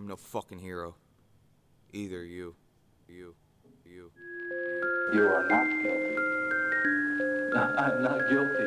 I'm no fucking hero. Either you. You are not guilty. I'm not guilty.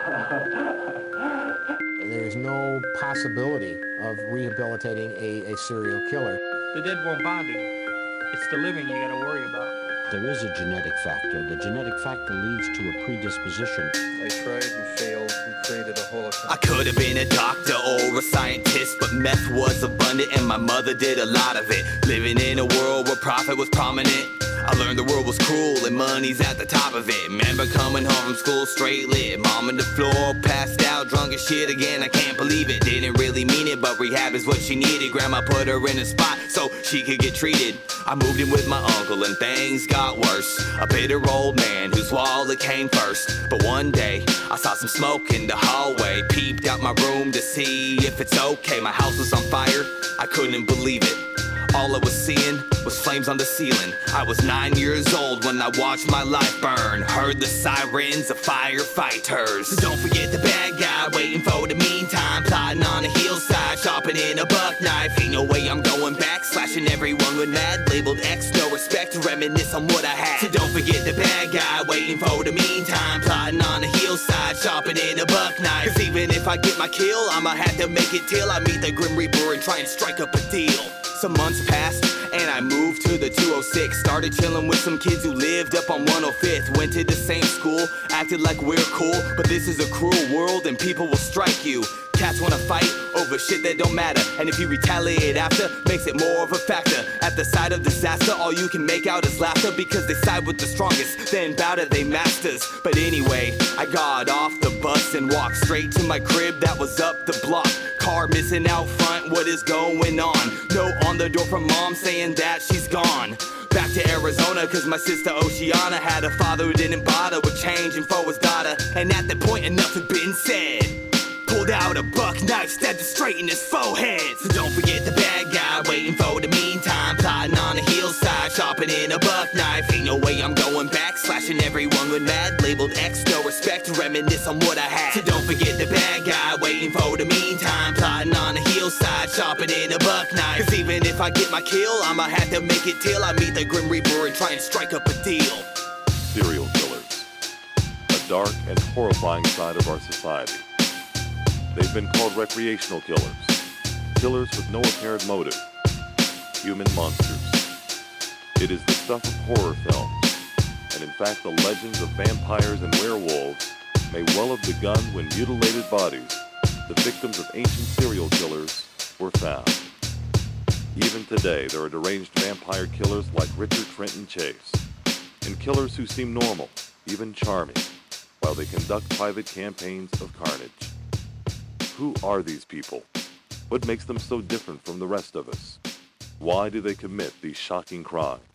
There is no possibility of rehabilitating a serial killer. The dead won't bother you. It's the living you gotta worry about. There is a genetic factor. The genetic factor leads to a predisposition. I tried and failed and created a holocaust. I could have been a doctor or a scientist, but meth was abundant and my mother did a lot of it. Living in a world where profit was prominent, I learned the world was cruel and money's at the top of it. Remember coming home from school straight lit, mom on the floor, passed out, drunk as shit again. I can't believe it, didn't really mean it, but rehab is what she needed. Grandma put her in a spot so she could get treated. I moved in with my uncle and things got worse. A bitter old man whose wallet came first. But one day I saw some smoke in the hallway, peeped out my room to see if it's okay. My house was on fire, I couldn't believe it. All I was seeing was flames on the ceiling. I was 9 years old when I watched my life burn. Heard the sirens of firefighters. So don't forget the bad guy waiting for the meantime, plotting on a hillside, sharpening a buck knife. Ain't no way I'm going back, slashing everyone with mad. Labeled X, no respect, reminisce on what I had. So don't forget the bad guy waiting for the meantime, plotting on a hillside, sharpening a buck knife. Cause even if I get my kill, I'ma have to make it till I meet the Grim Reaper and try and strike up a deal. Some months passed and I moved to the 206. Started chilling with some kids who lived up on 105th. Went to the same school, acted like we're cool, but this is a cruel world and people will strike you. Cats wanna fight over shit that don't matter, and if you retaliate after, makes it more of a factor. At the side of disaster, all you can make out is laughter, because they side with the strongest, then bow to they masters. But anyway, I got off the bus and walked straight to my crib that was up the block. Car missing out front, what is going on? Note on the door from mom saying that she's gone. Back to Arizona, cause my sister Oceana had a father who didn't bother with changing for his daughter. And at that point enough had been said. Pulled out a buck knife, stabbed it straight in his forehead. So don't forget the bad guy waiting for the meantime, plotting on a hillside, sharpening a buck knife. Ain't no way I'm going back, slashing everyone with mad. Labeled X, no respect, reminisce on what I had. So don't forget the bad guy waiting for the meantime, plotting on a hillside, sharpening a buck knife. Cause even if I get my kill, I'ma have to make it till I meet the Grim Reaper and try and strike up a deal. Serial killers, a dark and horrifying side of our society. They've been called recreational killers, killers with no apparent motive, human monsters. It is the stuff of horror films, and in fact the legends of vampires and werewolves may well have begun when mutilated bodies, the victims of ancient serial killers, were found. Even today there are deranged vampire killers like Richard Trenton Chase, and killers who seem normal, even charming, while they conduct private campaigns of carnage. Who are these people? What makes them so different from the rest of us? Why do they commit these shocking crimes?